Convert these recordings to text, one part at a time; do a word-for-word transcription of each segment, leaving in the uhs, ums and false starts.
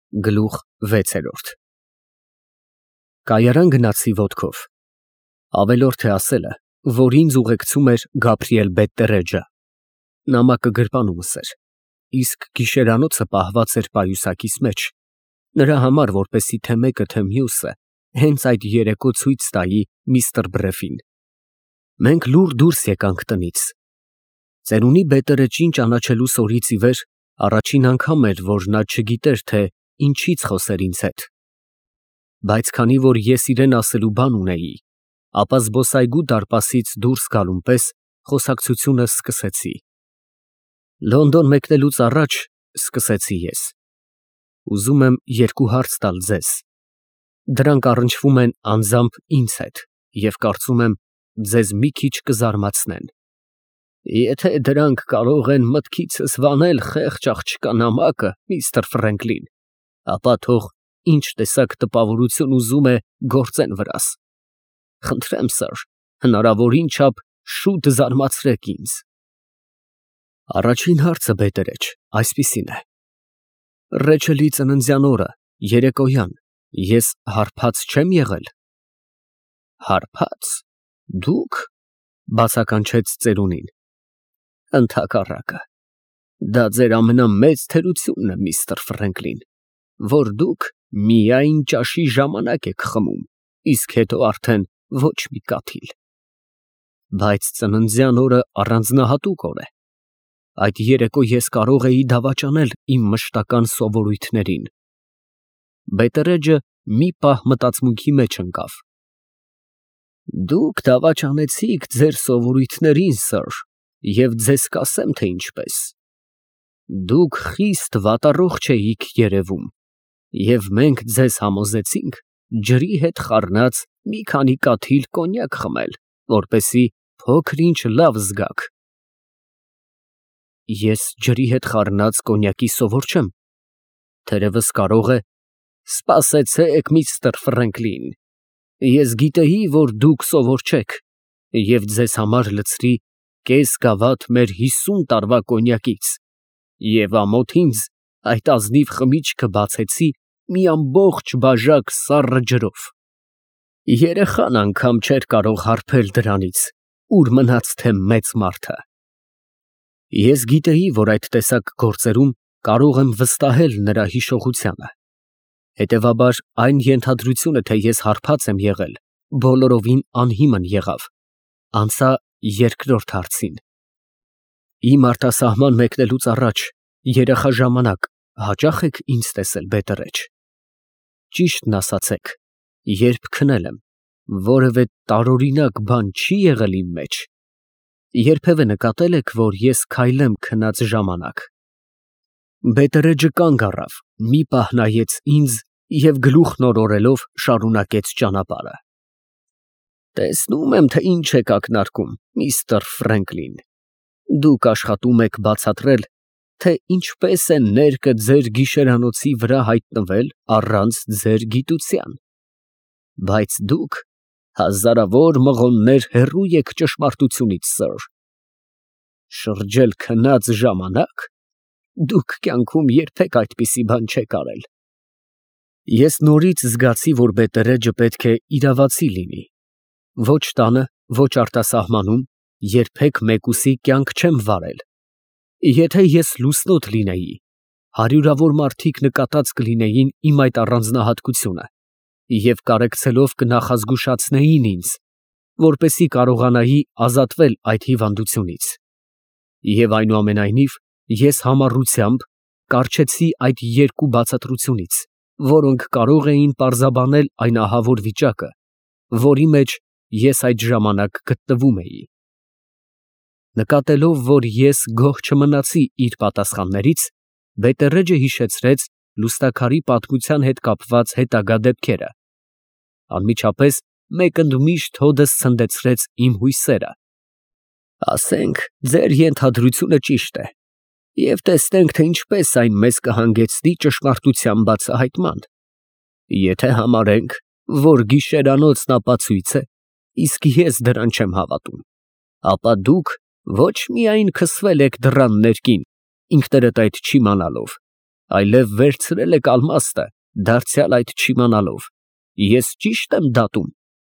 Գլուխ վեցերորդ Կայարան գնացի ոտքով։ Ավելորդ է ասելը, որ ինձ ուղեկցում էր Գաբրիել Բետտերեջը։ Նամակը գրպանումս էր, իսկ գիշերանոցը պահված էր պայուսակիս մեջ, նրա համար, որպեսզի թե մեկը, թե մյուսը հենց այդ երեկո ցույց տայի միստր Բրեֆին։ Մենք լուռ դուրս եկանք տնից։ Ծերունի Բետտերեջին ճանաչելուս օրից ի վեր առաջին անգամ էր, որ նա չգիտեր, թե ինչից խոսեր ինձ հետ։ Բայց քանի որ ես իրեն ասելու բան ունեի, ապա զբոսայգու դարպասից դուրս գալուն պես խոսակցությունը սկսեցի։ Լոնդոն մեկնելուց առաջ սկսեցի ես։ Ուզում եմ երկու հարց տալ ձեզ։ Դրանք առնչվում են անձամբ ինձ հետ և կարծում եմ ձեզ մի քիչ կզարմացնեն։ Եթե դրանք կարող են մտքիցս վանել խեղճ աղջկա նամակը, միստր Ֆրենկլին, ապա թող ինչ տեսակ տպավորություն ուզում է գործեն վրաս։ Խնդրեմ, սըր, հնարավորին չափ շուտ զարմացրեք ինձ։ Առաջին հարցը, Բետտերեջ, այսպիսին է. Ռեչելի ծննդյան օրը, երեկոյան, ես հարբած չեմ եղել։ Հարբա՞ծ, դուք, բացականչեց ծերունին։ Ընդհակառակը, դա ձեր ամենամեծ թերությունն է, միստր Ֆրենկլին, որ դուք միայն ճաշի ժամանակ եք խմում, իսկ հետո արդեն ոչ մի կաթիլ։ Բայց ծննդյան օրը առանձնահատուկ օր է։ Այդ երեկո ես կարող էի դավաճանել իմ մշտական սովորույթներին։ Բետտերեջը մի պահ մտածմունքի մեջ ընկավ։ Դուք դավաճանեցիք ձեր սովորույթներին, սըր, և ձեզ կասեմ, թե ինչպես։ Դուք խիստ վատառողջ էիք երևում, և մենք ձեզ համոզեցինք ջրի հետ խառնած մի քանի կաթիլ կոնյակ խմել, որպեսզի փոքր֊ինչ լավ զգաք։ Ես ջրի հետ խառնած կոնյակի սովոր չեմ, թերևս կարող է… Սպասեցեք, միստր Ֆրենկլին, ես գիտեի, որ դուք սովոր չեք, և ձեզ համար լցրի կես գավաթ մեր հիսուն տարվա կոնյակից, և ամոթ ինձ այդ ազնիվ խմիչքը բացեցի մի ամբողջ բաժակ սառը ջրով։ Երեխան անգամ չէր կարող հարբել դրանից, ուր մնաց թե մեծ մարդը։ Ես գիտեի, որ այդ տեսակ գործերում կարող եմ վստահել նրա հիշողությանը։ Հետևաբար, այն ենթադրությունը, թե ես հարբած եմ եղել, բոլորովին անհիմն եղավ։ Անցա երկրորդ հարցին։ Իմ արտասահման մեկնելուց առաջ, երեխա ժամանակ, հաճա՞խ եք ինձ տեսել, Բետտերեջ։ Ճիշտն ասացեք, երբ քնել եմ, որևէ տարօրինակ բան չի՞ եղել իմ մեջ։ Երբևէ նկատել եք, որ ես քայլեմ քնած ժամանակ։ Բետտերեջը կանգ առավ, մի պահ նայեց ինձ և գլուխն օրորելով շարունակեց ճանապարհը։ Տեսնում եմ, թե ինչ եք ակնարկում, միստր Ֆրենկլին։ Դուք աշխատում եք բացատրել, թե ինչպես է ներկը ձեր գիշերանոցի վրա հայտնվել առանց ձեր գիտության։ Բայց դուք հազարավոր մղոններ հեռու եք ճշմարտությունից, սըր։ Շրջել քնած ժամանակ… Դուք կյանքում երբեք այդպիսի բան չեք արել։ Ես նորից զգացի, որ Բետտերեջը պետք է իրավացի լինի։ Ոչ տանը, ոչ արտասահմանում երբեք մեկուսի կյանք չեմ վարել։ Եթե ես լուսնոտ լինեի, հարյուրավոր մարդիկ նկատած կլինեին իմ այդ առանձնահատկությունը և կարեկցելով կնախազգուշացնեին ինձ, որպեսզի կարողանայի ազատվել այդ հիվանդությունից։ Եվ այնուամենայնիվ, ես համառությամբ կառչեցի այդ երկու բացատրությունից, որոնք կարող էին պարզաբանել այն ահավոր վիճակը, որի մեջ ես այդ ժամանակ գտնվում էի։ Նկատելով, որ ես գոհ չմնացի իր պատասխաններից, Բետտերեջը հիշեցրեց լուստաքարի պատմության հետ կապված հետագա դեպքերը։ Անմիջապես մեկընդմիշտ հօդս ցնդեցրեց իմ հույսերը։ Ասենք, ձեր ենթադրությունը ճիշտ է, և տեսնենք, թե ինչպես այն մեզ կհանգեցնի ճշմարտության բացահայտման։ Եթե համարենք, որ գիշերանոցն ապացույց է, իսկ ես դրան չեմ հավատում, ապա դուք ոչ միայն քսվել եք դռան ներքին, ինքներդ այդ չիմանալով, այլև վերցրել եք ալմաստը, դարձյալ այդ չիմանալով։ Ես ճի՞շտ եմ դատում։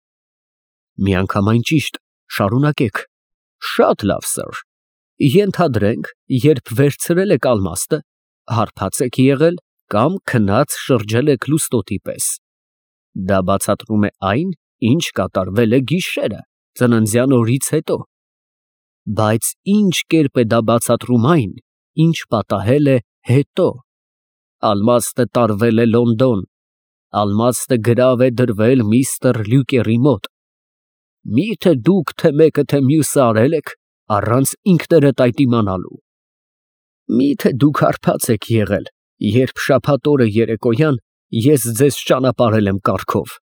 Միանգամայն ճիշտ, շարունակեք։ Շատ լավ, սըր։ Ենթադրենք, երբ վերցրել եք ալմաստը, հարբած եք եղել կամ քնած շրջել եք լուստոտի պես։ Դա բացատրում է այն, ինչ կատարվել է գիշերը, ծննդյան օրից հետո։ Բայց ինչ կերպ է դա բացատրում այն, ինչ պատահել է հետո։ Ալմաստը տարվել է Լոնդոն, ալմաստը գրավ է դրվել միստր Լյուկերի մոտ։ Մի՞թե դուք թե մեկը թե մյուսը արել եք առանց ինքներդ այդ իմանալու։ Մի՞թե դուք հարբած եք եղել, երբ շաբաթ օրը երեկոյան ես ձեզ ճանապարհել եմ կառքով։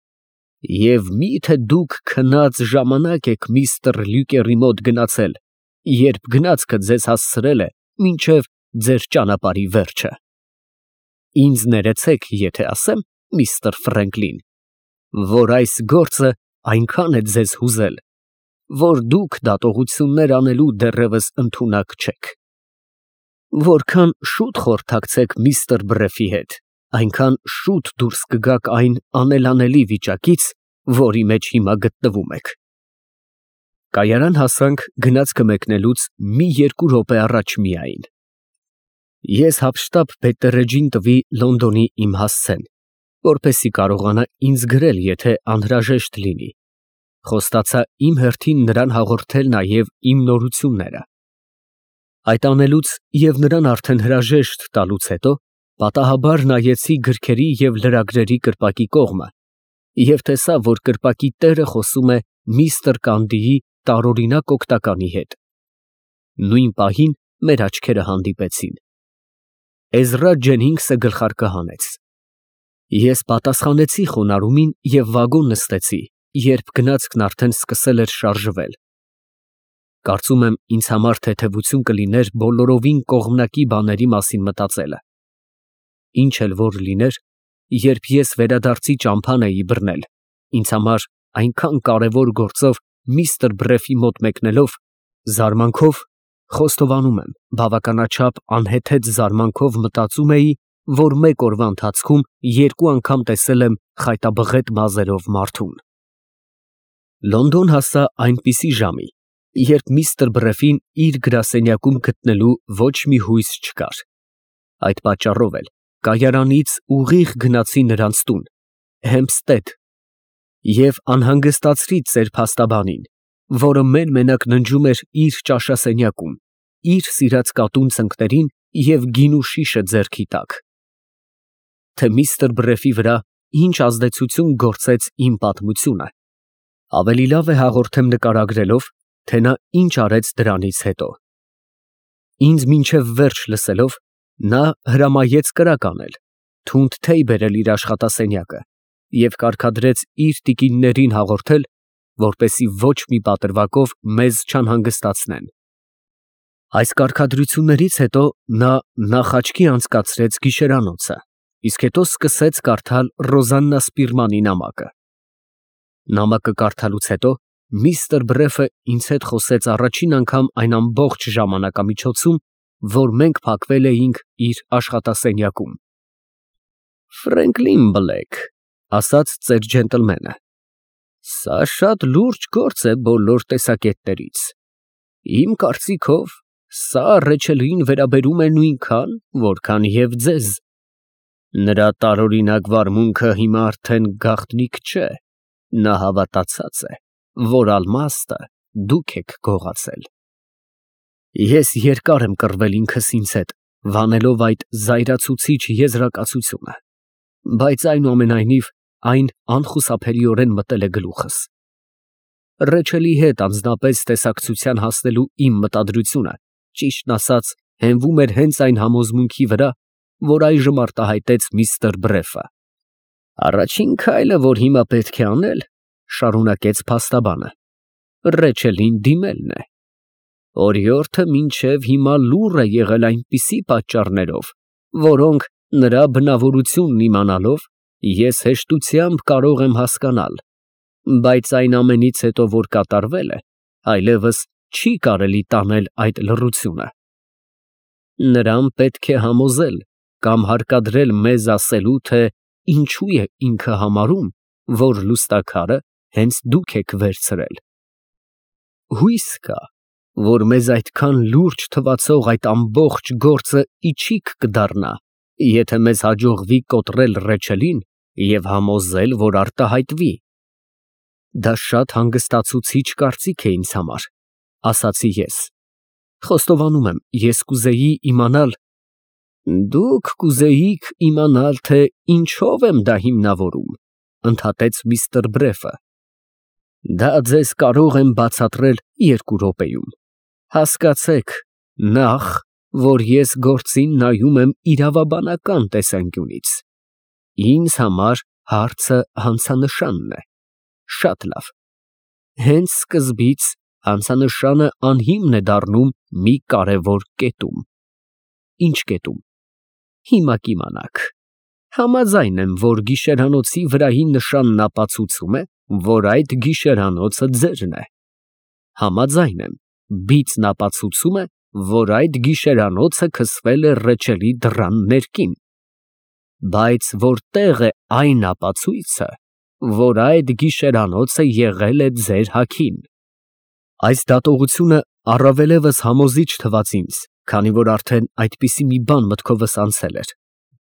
Եվ մի՞թե դուք քնած ժամանակ եք միստր Լյուկերի մոտ գնացել, երբ գնացքը ձեզ հասցրել է մինչև ձեր ճանապարհի վերջը։ Ինձ ներեցեք, եթե ասեմ, միստր Ֆրենկլին, որ այս գործը այնքան է ձեզ հուզել, որ դուք դատողություններ անելու դեռևս ընդունակ չեք։ Որքան շուտ խորհրդակցեք միստր Բրեֆի հետ, այնքան շուտ դուրս կգաք այն անելանելի վիճակից, որի մեջ հիմա գտնվում եք։ Կայարան հասանք գնացքը մեկնելուց մի երկու րոպե առաջ միայն։ Ես հափշտապ Բետտերեջին տվի Լոնդոնի իմ հասցեն, որպեսզի կարողանա ինձ գրել, եթե անհրաժեշտ լինի։ Խոստացա իմ հերթին նրան հաղորդել նաև իմ նորությունները։ Այդ անելուց և նրան արդեն հրաժեշտ տալուց հետո պատահաբար նայեցի գրքերի և լրագրերի կրպակի կողմը և տեսա, որ կրպակի տերը խոսում է միստր Կանդիի տարօրինակ օգնականի հետ։ Նույն պահին մեր աչքերը հանդիպեցին։ Էզրա Ջենինգսը գլխարկը հանեց։ Ես պատասխանեցի խոնարհումին և վագոն նստեցի, երբ գնացքն արդեն սկսել էր շարժվել։ Կարծում եմ, ինձ համար թեթևություն կլիներ բոլորովին կողմնակի բաների մասին մտածելը։ Ինչ էլ որ լիներ, երբ ես վերադարձի ճամփան էի բռնել, ինձ համար այնքան կարևոր գործով միստր Բրեֆի մոտ մեկնելով, զարմանքով, խոստովանում եմ, բավականաչափ անհեթեթ զարմանքով մտածում էի, որ մեկ օրվա ընթացքում երկու անգամ տեսել եմ խայտաբղետ մազերով մարդուն։ Լոնդոն հասա այնպիսի ժամի, երբ միստր Բրեֆին իր գրասենյակում գտնելու ոչ մի հույս չկար։ Այդ պատճառով էլ կայարանից ուղիղ գնացի նրանց տուն, Հեմփստեդ, և անհանգստացրի ծեր փաստաբանին, որը մեն֊մենակ ննջում էր իր ճաշասենյակում, իր սիրած կատուն ծնկներին և գինու շիշը ձեռքի տակ։ Թե միստր Բրեֆի վրա ինչ ազդեցություն գործեց իմ պատմությունը, ավելի լավ է հաղորդեմ նկարագրելով, թե նա ինչ արեց դրանից հետո։ Ինձ մինչև վերջ լսելով, նա հրամայեց կրակ անել, թունդ թեյ բերել իր աշխատասենյակը և կարգադրեց իր տիկիններին հաղորդել, որպեսզի ոչ մի պատրվակով մեզ չանհանգստացնեն։ Այս կարգադրություններից հետո նա նախ աչքի անցկացրեց գիշերանոցը, իսկ հետո սկսեց կարդալ Ռոզաննա Սպիրմանի նամակը։ Նամակը կարդալուց հետո միստր Բրեֆը ինձ հետ խոսեց առաջին անգամ այն ամբողջ ժամանակամիջոցում, որ մենք փակվել էինք իր աշխատասենյակում։ «Ֆրենկլին Բլեք, ֊ ասաց ծեր ջենտլմենը, ֊ սա շատ լուրջ գործ է բոլոր տեսակետներից։ Իմ կարծիքով, սա Ռեչելին վերաբերում է նույնքան, որքան և ձեզ։ Նրա տարօրինակ վարմունքը հիմա արդեն գաղտնիք չէ, նա հավատացած է, որ ալմաստը դուք եք գողացել։ Ես երկար եմ կռվել ինքս ինձ հետ, վանելով այդ զայրացուցիչ եզրակացությունը, բայց այնուամենայնիվ այն անխուսափելիորեն մտել է գլուխս։ Ռեչելի հետ անձնապես տեսակցության հասնելու իմ մտադրությունը, ճիշտն ասած, հենվում էր հենց այն համոզմունքի վրա, որ այժմ արտահայտեց միստր Բրեֆը։ Առաջին քայլը, որ հիմա պետք է անել, ֊ շարունակեց փաստաբանը, ֊ Ռեչելին դիմելն է։ Օրիորդը մինչև հիմա լուռ է եղել այնպիսի պատճառներով, որոնք նրա բնավորությունն իմանալով, ես հեշտությամբ կարող եմ հասկանալ, բայց այն ամենից հետո, որ կատարվել է, այլևս չի կարելի տանել այդ լռությունը։ Նրան պետք է համոզել, կամ հարկադրել մեզ ասելու, թե ինչու է ինքը համարում, որ լուստաքարը հենց դուք եք վերցրել։ Հույս կա, որ մեզ այդքան լուրջ թվացող այդ ամբողջ գործը իչիք կդառնա, եթե մեզ հաջողվի կոտրել Ռեչելին և համոզել, որ արտահայտվի։ Դա շատ հանգստացուցիչ կարծիք է ինձ համար, ասացի ես։ Խոստովանում եմ, ես կուզեի իմանալ… Դուք կուզեիք իմանալ, թե ինչով եմ դա հիմնավորում, ընդհատեց միստր Բրեֆը։ Դա ձեզ կարող եմ բացատրել երկու րոպեում։ Հասկացեք, նախ, որ ես գործին նայում եմ իրավաբանական տեսանկյունից։ Ինձ համար հարցը հանցանշանն է։ Շատ լավ։ Հենց սկզբից հանցանշանը անհիմն է դառնում մի կարևոր կետում։ Ինչ կետում։ Հիմա կիմանաք։ Համաձայն եմ, որ գիշերանոցի վրայի նշանն ապացուցում է, որ այդ գիշերանոցը ձերն է։ Համաձայն եմ, բիծն ապացուցում է, որ այդ գիշերանոցը քսվել է Ռեչելի դռան ներքին։ Բայց որտե՞ղ է այն ապացույցը, որ այդ գիշերանոցը եղել է ձեր հագին։ Այս դատողությունը առավելևս համոզիչ թվաց ինձ, քանի որ արդեն այդպիսի մի բան մտքովս անցել էր։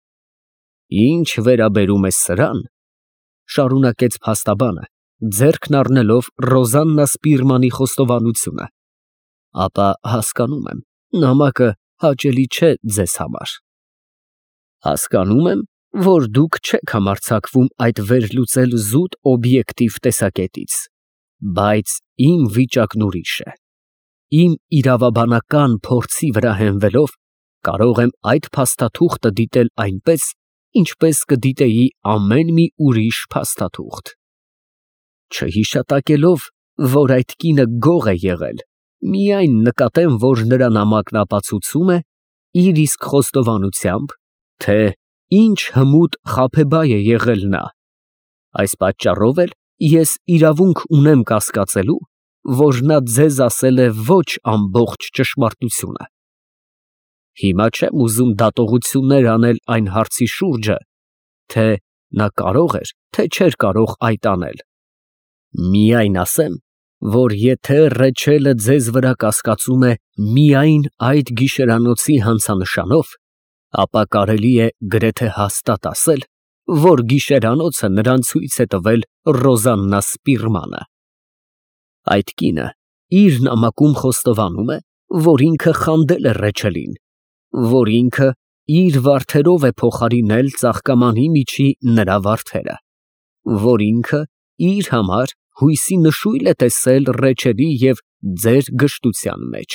Ինչ վերաբերում է սրան, շարունակեց փաստաբանը, ձեռքն առնելով Ռոզաննա Սպիրմանի խոստովանությունը, ապա հասկանում եմ, նամակը հաճելի չէ ձեզ համար։ Հասկանում եմ, որ դուք չեք համարձակվում այդ վերլուծել զուտ օբյեկտիվ տեսակետից, բայց իմ վիճակն ուրիշ է։ Իմ իրավաբանական փորձի վրա հենվելով կարող եմ այդ փաստաթուղթը դիտել այնպես, ինչպես կդիտեի ամեն մի ուրիշ փաստաթուղթ։ Չհիշատակելով, որ այդ կինը գող է եղել, միայն նկատեմ, որ նրա նամակն ապացուցում է իր իսկ խոստովանությամբ, թե ինչ հմուտ խաբեբայ է եղել նա։ Այս պատճառով էլ ես իրավունք ունեմ կասկածելու, որ նա ձեզ ասել է ոչ ամբողջ ճշմարտությունը։ Հիմա չեմ ուզում դատողություններ անել այն հարցի շուրջը, թե նա կարող էր, թե չէր կարող այդ անել։ Միայն ասեմ, որ եթե Ռեչելը ձեզ վրա կասկածում է միայն այդ գիշերանոցի հանցանշանով, ապա կարելի է գրեթե հաստատ ասել, որ գիշերանոցը նրան ցույց է տվել Ռոզաննա Սպիրմանը։ Այդ կինը իր նամակում խոստովանում է, որ ինքը խանդել է Ռեչելին, որ ինքը իր վարդերով է փոխարինել ծաղկամանի միջի նրա վարդերը, որ ինքը իր համար հույսի նշույլ է տեսել Ռեչելի և ձեր գժտության մեջ։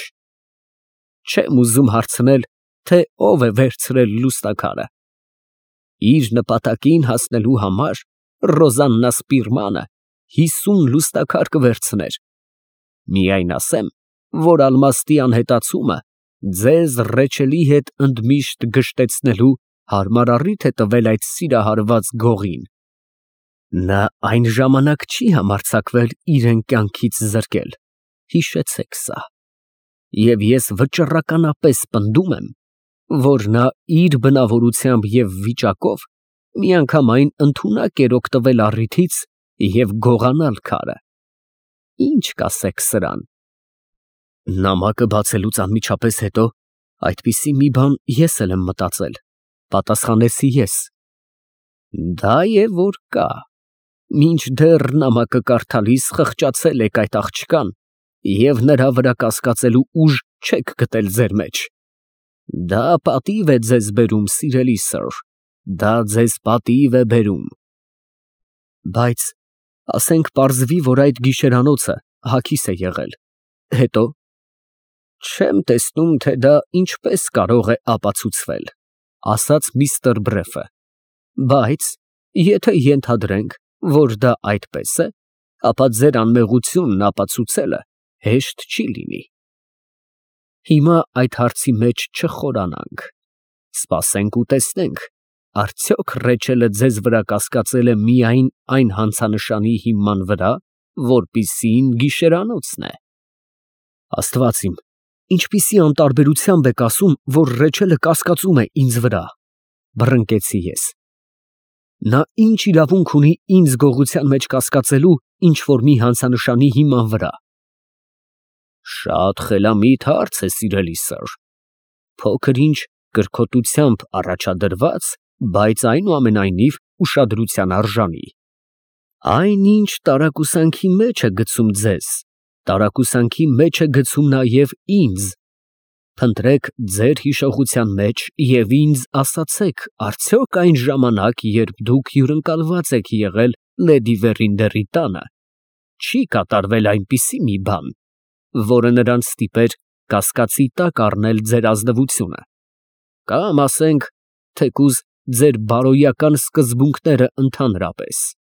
Չեմ ուզում հարցնել, թե ով է վերցրել լուստաքարը։ Իր նպատակին հասնելու համար Ռոզաննա Սպիրմանը հիսուն լուստաքար կվերցներ։ Միայն ասեմ, որ ալմաստի անհետացումը ձեզ Ռեչելի հետ ընդմիշտ գժտեցնելու հարմար առիթ է տվել այդ սիրահարված գողին։ Նա այն ժամանակ չի համարձակվել իրեն կյանքից զրկել, հիշեցեք սա։ Եվ ես վճռականապես պնդում եմ, որ նա իր բնավորությամբ և վիճակով միանգամայն ընդունակ էր օգտվել առիթից և գողանալ քարը։ Ինչ կասեք սրան։ Նամակը բացելուց անմիջապես հետո այդպիսի մի բան ես էլ եմ մտածել, պատասխանեցի ես։ Դա է որ կա։ Մինչդեռ նամակը կարդալիս խղճացել եք այդ աղջկան և նրա վրա կասկածելու ուժ չեք գտել ձեր մեջ։ Դա պատիվ է ձեզ բերում, սիրելի սըր, դա ձեզ պատիվ է բերում։ Բայց ասենք պարզվի, որ այդ գիշերանոցը հագիս է եղել, հետո։ Չեմ տեսնում, թե դա ինչպես կարող է ապացուցվել, ասաց միստր Բրեֆը, բայց եթե ենթադրենք, որ դա այդպես է, ապա ձեր անմեղությունն ապացուցելը հեշտ չի լինի։ Հիմա այդ հարցի մեջ չխորանանք, սպասենք ու տեսնենք, արդյոք Ռեչելը ձեզ վրա կասկածել է միայն այն հանցանշանի հիման վրա, որպիսին գիշերանոցն է։ Աստված իմ, ինչպիսի անտարբերությամբ եք ասում, որ Ռեչելը կասկածում է ինձ վրա։ բռնկեցի ես։ Նա ինչ իրավունք ունի ինձ գողության մեջ կասկածելու ինչ-որ մի հանցանշանի հիման վրա։ Շատ խելամիտ հարց է, սիրելի սըր, փոքր-ինչ կրքոտությամբ առաջադրված, բայց այնուամենայնիվ ուշադրության արժանի։ Այն, ինչ տարակուսանքի մեջ է գցում ձեզ, տարակուսանքի մեջ է գցում նաև ինձ։ Փնտրեք ձեր հիշողության մեջ և ինձ ասացեք, արդյոք այն ժամանակ, երբ դուք հյուրընկալված եք եղել լեդի Վերինդերի տանը, չի կատարվել այնպիսի մի բան, որը նրան ստիպեր կասկածի տակ առնել ձեր ազնվությունը, կամ ասենք, թեկուզ ձեր բարոյական սկզբունքները ընդհանրապես։